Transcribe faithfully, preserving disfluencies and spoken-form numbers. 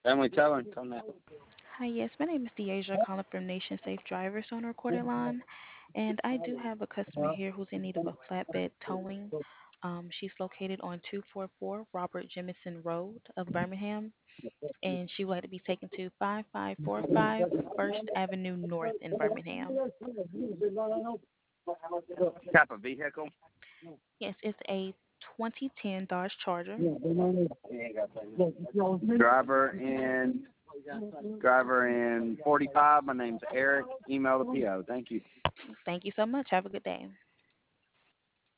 Family towing, tell that. Hi, yes, my name is Deasia calling from Nation Safe Drivers on a recorded line, and I do have a customer here who's in need of a flatbed towing. Um, she's located on two four four Robert Jemison Road of Birmingham, and she would like to be taken to five five four five First Avenue North in Birmingham. Type of vehicle. Yes, it's a twenty ten Dodge Charger. Driver and driver and forty-five. My name's Eric. Email the P O. Thank you. Thank you so much. Have a good day.